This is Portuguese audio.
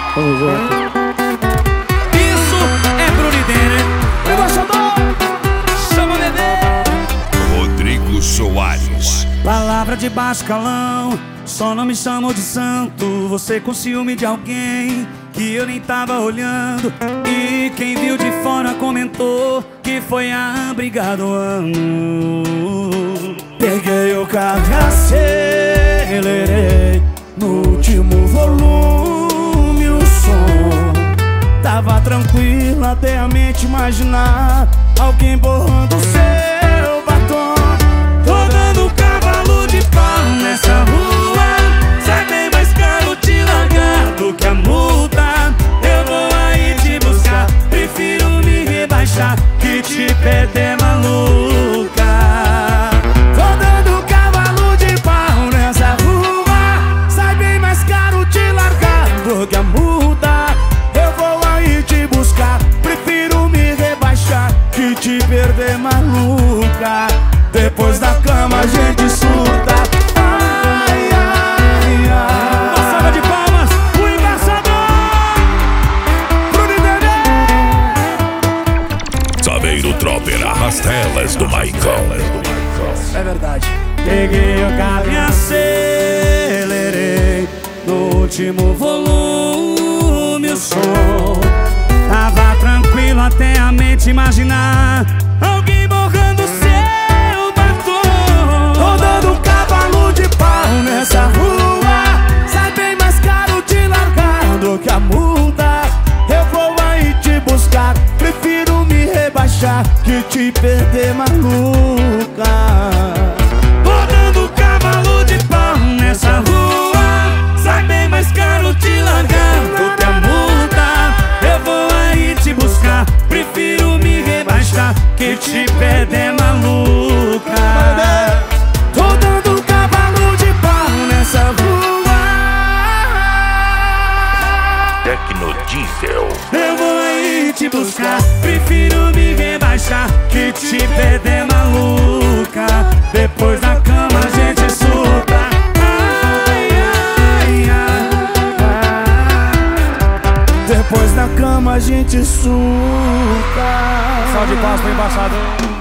Tamo junto. Isso é Bruno Denner. Embaixador, chama o Dedê. Rodrigo Soares. Palavra de baixo calão, só não me chamou de santo. Você com ciúme de alguém que eu nem tava olhando. E quem viu de fora comentou que foi a briga do ano. Peguei o carro e acelerei no último volume o som. Tava tranquilo até a mente imaginar alguém borrando o seu batom. Tô dando cavalo de pau nessa rua, sai bem mais caro te largar do que a multa. Eu vou aí te buscar, prefiro me rebaixar que te perder, maluca. Tô dando cavalo de pau nessa rua, sai bem mais caro te largar do que a multa. Eu vou aí te buscar, prefiro me rebaixar que te perder, maluca. Depois da cama a gente surta. Ai, ai, ai. Uma salva de palmas, o embaixador Bruno Denner. Saveiro Tropper, as telas do Michael. É verdade. Peguei o carro e acelerei no último volume o som. Tava tranquilo até a mente imaginar alguém borrando seu batom. Tô dando cavalo de pau nessa rua, sai bem mais caro te largar do que a multa. Eu vou aí te buscar, prefiro me rebaixar que te perder, maluca. Tô dando cavalo de pau nessa rua, sai bem mais caro te largar do que a multa. Eu vou aí te buscar, prefiro me rebaixar que te perder, maluca. Tô dando cavalo de pau nessa rua. Tecnodiesel. Eu vou aí te buscar, prefiro me rebaixar que te perder, maluca. Depois da cama a gente surta. Ai, ai, ai. Depois da cama a gente surta. Salve de palmas pro embaixador.